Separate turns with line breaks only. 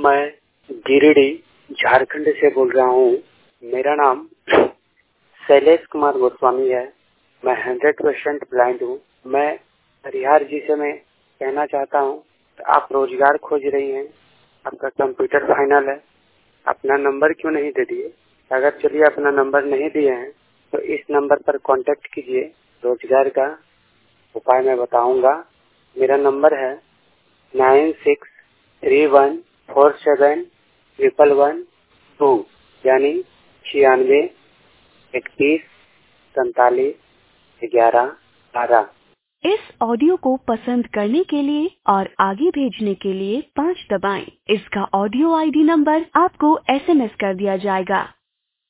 मैं गिरिडीह झारखंड से बोल रहा हूँ। मेरा नाम शैलेश कुमार गोस्वामी है। मैं 100% ब्लाइंड हूँ। मैं हरिहर जी से मैं कहना चाहता हूँ, आप रोजगार खोज रही हैं, आपका कंप्यूटर फाइनल है, अपना नंबर क्यों नहीं दे दिए? अगर चलिए अपना नंबर नहीं दिए हैं तो इस नंबर पर कांटेक्ट कीजिए। रोजगार का उपाय मैं बताऊंगा। मेरा नंबर है 9631471112 यानी 9631471112।
इस ऑडियो को पसंद करने के लिए और आगे भेजने के लिए 5 दबाएं। इसका ऑडियो आईडी नंबर आपको एसएमएस कर दिया जाएगा।